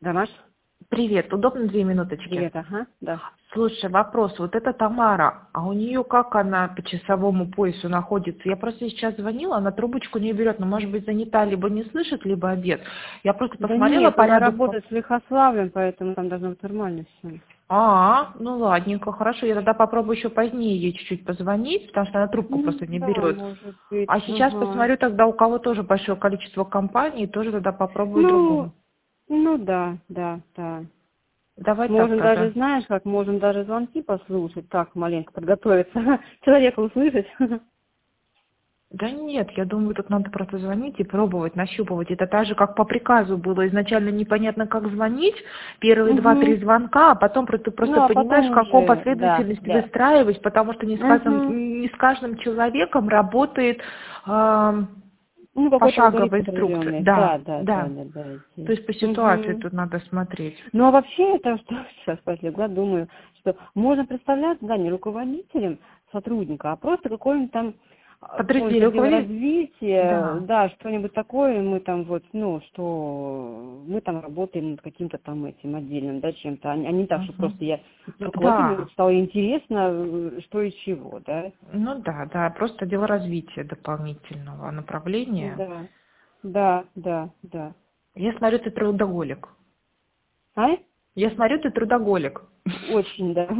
Да, Маш? Привет, удобно 2 минуточки? Привет, ага, да. Слушай, вопрос. Вот это Тамара, а у нее как она по часовому поясу находится? Я просто сейчас звонила, она трубочку не берет, но может быть занята, либо не слышит, либо обед. Я просто Да посмотрела нет, по она ряду. работает с Лихославлем, поэтому там должно быть нормально все. Ну ладненько, хорошо. Я тогда попробую еще позднее ей чуть-чуть позвонить, потому что она трубку просто не Да, берет. может быть, А сейчас ага. посмотрю тогда, у кого тоже большое количество компаний, тоже тогда попробую другому. Ну, ну да, да, да. Давай так Можем даже, тогда. знаешь, как можем даже звонки послушать, так маленько подготовиться, человека услышать. Да нет, я думаю, тут надо просто звонить и пробовать, нащупывать. Это так же, как по приказу было. Изначально непонятно, как звонить. Первые Угу. 2-3 звонка, а потом ты просто Ну, а понимаешь, в потом каком уже, да, последовательности да. выстраивать, потому что Угу. не с каждым человеком работает Ну, какой-то алгоритм пошаговая инструкция. определенный. Да, Да, да, да, да. да, да. То есть по ситуации Угу. тут надо смотреть. Ну, а вообще, это что сейчас подлегла, думаю, что можно представляться, да, не руководителем сотрудника, а просто какой-нибудь там Подразделение какое-нибудь отдел руководитель. развития, Да. да, что-нибудь такое, мы там вот, ну, что мы там работаем над каким-то там этим отдельным, да, чем-то, а не так, что Мгм. просто я руководитель, мне Да. вот стало интересно, что и чего, да. Ну да, да, просто дело развития дополнительного направления. Да, да, да, да. Я смотрю, ты трудоголик. А? Я смотрю, ты трудоголик. Очень, да.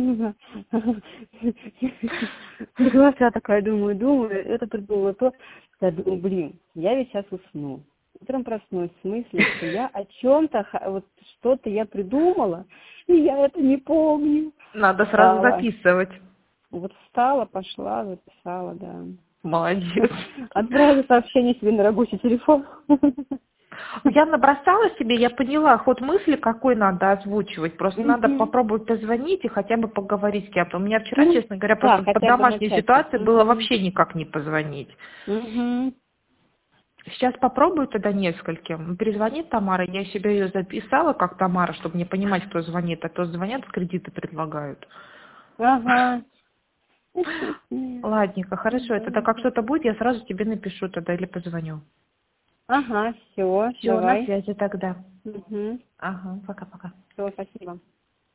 Глаза такая, думаю, это придумала то. Я думаю, блин, я ведь сейчас усну. Утром проснусь с мыслью, что я о чем-то, вот что-то я придумала, и я это не помню. Надо сразу Встала. записывать. Вот встала, пошла, записала, да. Молодец. Отправила сообщение себе на рабочий телефон. Я набросала себе, я поняла ход мысли, какой надо озвучивать. Просто надо Мгм. попробовать позвонить и хотя бы поговорить с кем-то. У меня вчера, Ну, честно говоря, да, просто по хотя бы домашней начать-то. ситуации было вообще никак не позвонить. Мгм. Сейчас попробую тогда нескольким. Перезвонит Тамара, я себе ее записала как Тамара, чтобы не понимать, кто звонит, а то звонят, кредиты предлагают. Ага. Ладненько, хорошо. Это тогда как что-то будет, я сразу тебе напишу тогда или позвоню. Ага, все, Все, на давай. связи тогда. Угу. Ага, пока-пока. Все, спасибо.